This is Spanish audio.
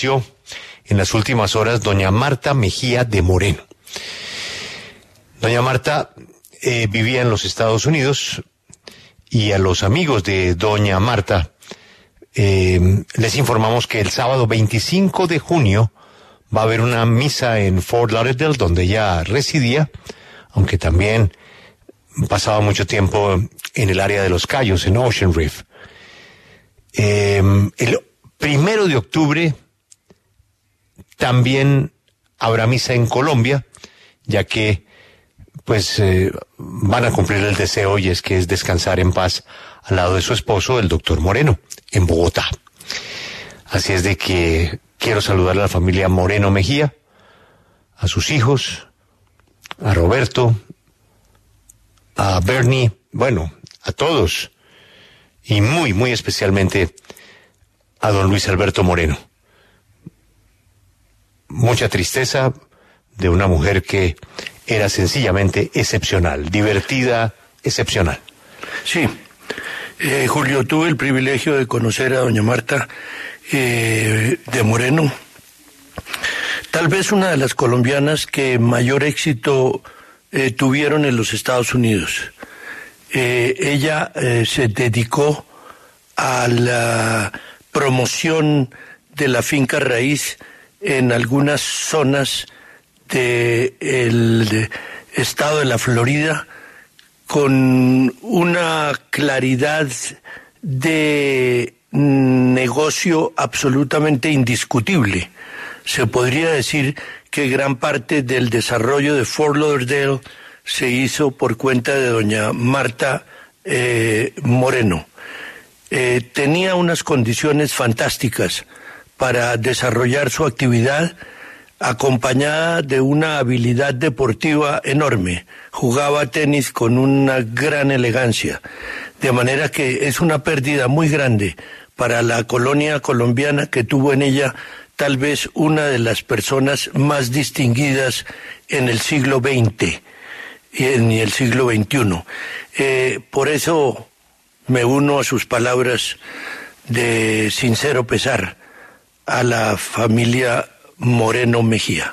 En las últimas horas, doña Marta Mejía de Moreno. Doña Marta vivía en los Estados Unidos y a los amigos de doña Marta les informamos que el sábado 25 de junio va a haber una misa en Fort Lauderdale, donde ella residía, aunque también pasaba mucho tiempo en el área de Los Cayos, en Ocean Reef. El 1 de octubre también habrá misa en Colombia, ya que pues van a cumplir el deseo, y es que es descansar en paz al lado de su esposo, el doctor Moreno, en Bogotá. Así es de que quiero saludar a la familia Moreno Mejía, a sus hijos, a Roberto, a Bernie, bueno, a todos, y muy, muy especialmente a don Luis Alberto Moreno. Mucha tristeza de una mujer que era sencillamente excepcional, divertida, excepcional. Sí, Julio, tuve el privilegio de conocer a doña Marta de Moreno, tal vez una de las colombianas que mayor éxito tuvieron en los Estados Unidos. Ella se dedicó a la promoción de la finca raíz en algunas zonas del estado de la Florida, con una claridad de negocio absolutamente indiscutible. Se podría decir que gran parte del desarrollo de Fort Lauderdale se hizo por cuenta de doña Marta Moreno. Tenía unas condiciones fantásticas para desarrollar su actividad, acompañada de una habilidad deportiva enorme. Jugaba tenis con una gran elegancia, de manera que es una pérdida muy grande para la colonia colombiana, que tuvo en ella tal vez una de las personas más distinguidas en el siglo XX y en el siglo XXI. Por eso me uno a sus palabras de sincero pesar a la familia Moreno Mejía.